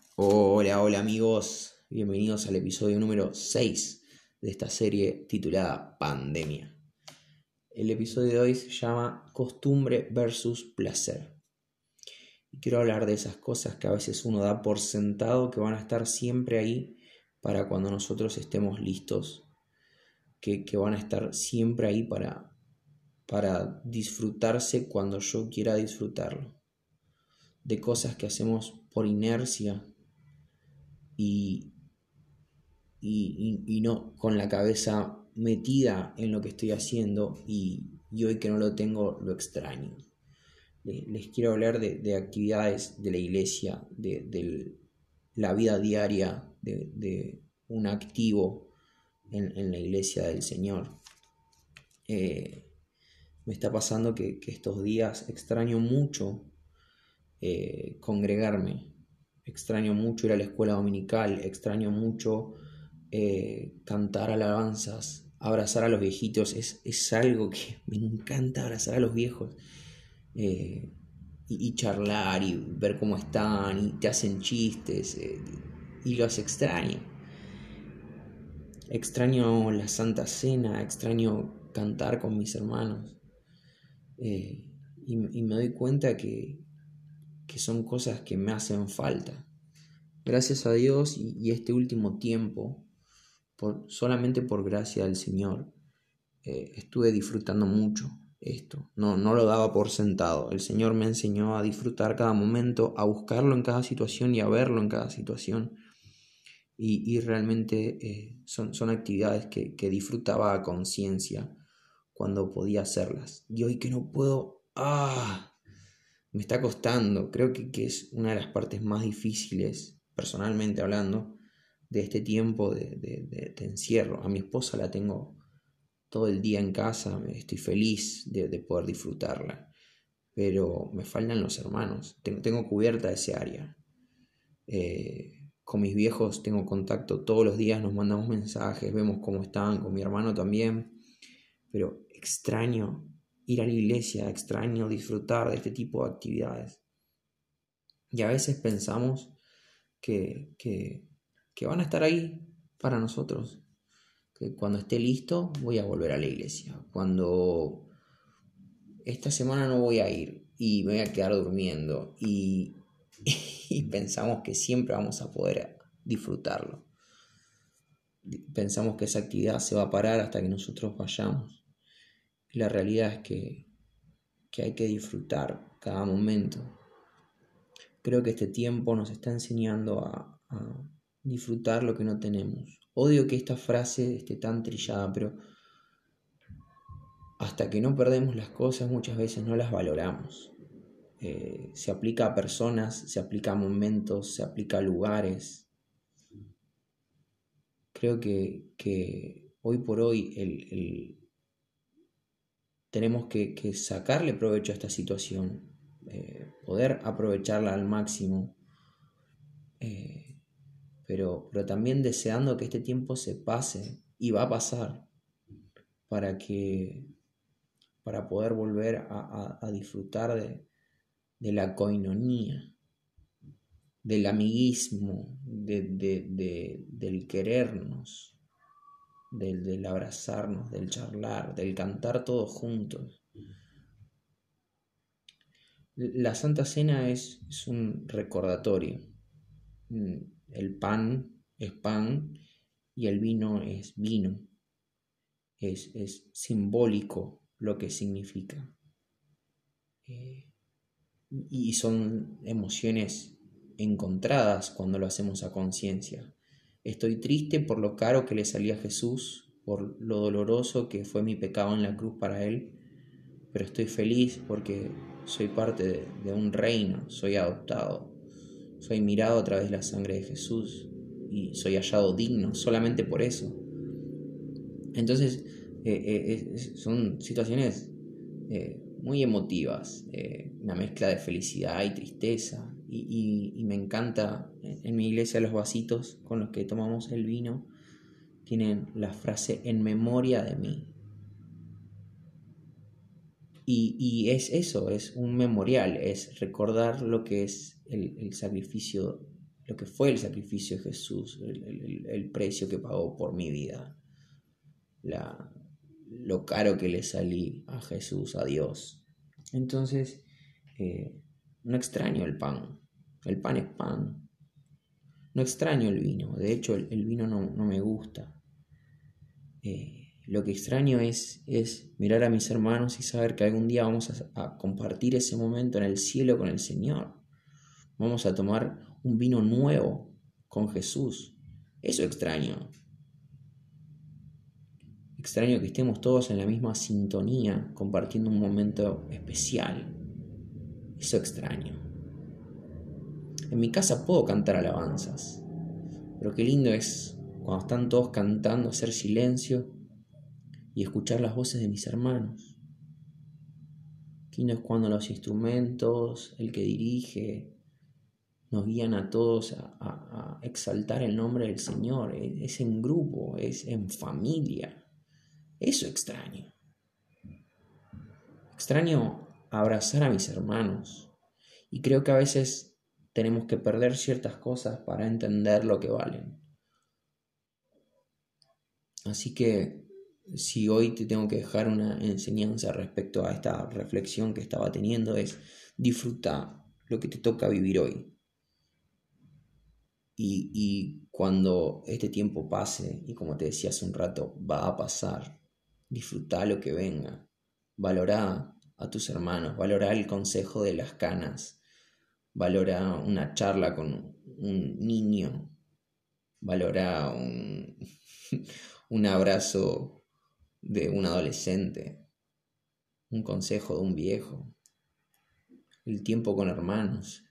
Hola, hola amigos, bienvenidos al episodio número 6 de esta serie titulada Pandemia. El episodio de hoy se llama Costumbre versus Placer. Y quiero hablar de esas cosas que a veces uno da por sentado que van a estar siempre ahí para cuando nosotros estemos listos, que van a estar siempre ahí para disfrutarse cuando yo quiera disfrutarlo. De cosas que hacemos por inercia y no con la cabeza metida en lo que estoy haciendo y hoy que no lo tengo lo extraño. Les quiero hablar de actividades de la iglesia, de la vida diaria de un activo en la iglesia del Señor. Me está pasando que estos días extraño mucho congregarme, extraño mucho ir a la escuela dominical, extraño mucho cantar alabanzas, abrazar a los viejitos, es algo que me encanta abrazar a los viejos y charlar y ver cómo están y te hacen chistes y los extraño. Extraño la Santa Cena, extraño cantar con mis hermanos y me doy cuenta que son cosas que me hacen falta. Gracias a Dios y este último tiempo, solamente por gracia del Señor, estuve disfrutando mucho esto. No lo daba por sentado. El Señor me enseñó a disfrutar cada momento, a buscarlo en cada situación y a verlo en cada situación. Y realmente son actividades que disfrutaba a conciencia cuando podía hacerlas. Y hoy que no puedo, me está costando. Creo que es una de las partes más difíciles, personalmente hablando, de este tiempo de encierro. A mi esposa la tengo todo el día en casa, estoy feliz de poder disfrutarla, pero me faltan los hermanos. Tengo cubierta ese área. Con mis viejos tengo contacto todos los días, nos mandamos mensajes, vemos cómo están, con mi hermano también, pero extraño ir a la iglesia, extraño disfrutar de este tipo de actividades. Y a veces pensamos que van a estar ahí para nosotros, que cuando esté listo voy a volver a la iglesia, cuando esta semana no voy a ir y me voy a quedar durmiendo y pensamos que siempre vamos a poder disfrutarlo. Pensamos que esa actividad se va a parar hasta que nosotros vayamos. Y la realidad es que hay que disfrutar cada momento. Creo que este tiempo nos está enseñando a disfrutar lo que no tenemos. Odio que esta frase esté tan trillada, pero hasta que no perdemos las cosas muchas veces no las valoramos. Se aplica a personas, se aplica a momentos, se aplica a lugares. Creo que hoy por hoy tenemos que sacarle provecho a esta situación, poder aprovecharla al máximo, pero también deseando que este tiempo se pase y va a pasar para poder volver a disfrutar de la koinonía, del amiguismo, del querernos, del abrazarnos, del charlar, del cantar todos juntos. La Santa Cena es un recordatorio. El pan es pan y el vino es vino. Es simbólico lo que significa. Y son emociones encontradas cuando lo hacemos a conciencia. Estoy triste por lo caro que le salía a Jesús, por lo doloroso que fue mi pecado en la cruz para Él, pero estoy feliz porque soy parte de un reino, soy adoptado, soy mirado a través de la sangre de Jesús y soy hallado digno solamente por eso. Entonces, son situaciones muy emotivas, una mezcla de felicidad y tristeza. Y me encanta, en mi iglesia los vasitos con los que tomamos el vino tienen la frase en memoria de mí. Y es eso, es un memorial, es recordar lo que es el sacrificio, lo que fue el sacrificio de Jesús, el precio que pagó por mi vida, lo caro que le salí a Jesús, a Dios. Entonces, no extraño el pan es pan. No extraño el vino, de hecho el vino no me gusta. Lo que extraño es mirar a mis hermanos y saber que algún día vamos a compartir ese momento en el cielo con el Señor. Vamos a tomar un vino nuevo con Jesús. Eso extraño. Extraño que estemos todos en la misma sintonía, compartiendo un momento especial. Eso extraño. En mi casa puedo cantar alabanzas, pero qué lindo es cuando están todos cantando, hacer silencio y escuchar las voces de mis hermanos. Qué lindo es cuando los instrumentos, el que dirige, nos guían a todos a exaltar el nombre del Señor. Es en grupo, es en familia. Eso extraño. Extraño abrazar a mis hermanos. Y creo que a veces tenemos que perder ciertas cosas para entender lo que valen. Así que si hoy te tengo que dejar una enseñanza respecto a esta reflexión que estaba teniendo, es disfruta lo que te toca vivir hoy. Y cuando este tiempo pase, y como te decía hace un rato, va a pasar, disfruta lo que venga. Valorá a tus hermanos, valorá el consejo de las canas, valorá una charla con un niño, valorá un abrazo de un adolescente, un consejo de un viejo, el tiempo con hermanos,